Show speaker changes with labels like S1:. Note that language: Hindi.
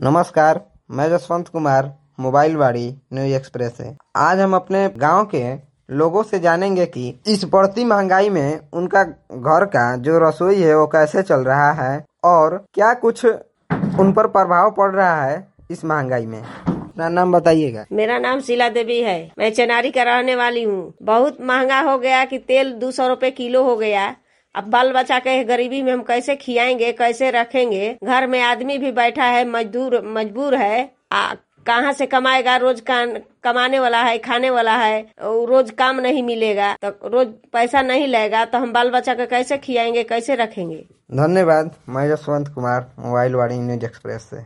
S1: नमस्कार, मैं Jaswant Kumar, mobile Vaani news express से। आज हम अपने गांव के लोगों से जानेंगे कि इस बढ़ती महंगाई में उनका घर का जो रसोई है वो कैसे चल रहा है और क्या कुछ उन पर प्रभाव पड़ रहा है इस महंगाई में। अपना नाम बताइएगा।
S2: मेरा नाम शीला देवी है। मैं चनारी का रहने वाली हूँ। बहुत महंगा हो गया कि तेल 200 रुपए किलो हो गया। अब बाल बच्चा के गरीबी में हम कैसे खियाएंगे, कैसे रखेंगे। घर में आदमी भी बैठा है, मजबूर है। कहाँ से कमाएगा? रोज कमाने वाला है, खाने वाला है, रोज काम नहीं मिलेगा तो रोज पैसा नहीं लेगा तो हम बाल बच्चा को कैसे खियाएंगे, कैसे रखेंगे।
S1: धन्यवाद। मैं Jaswant Kumar, mobile Vaani news express से।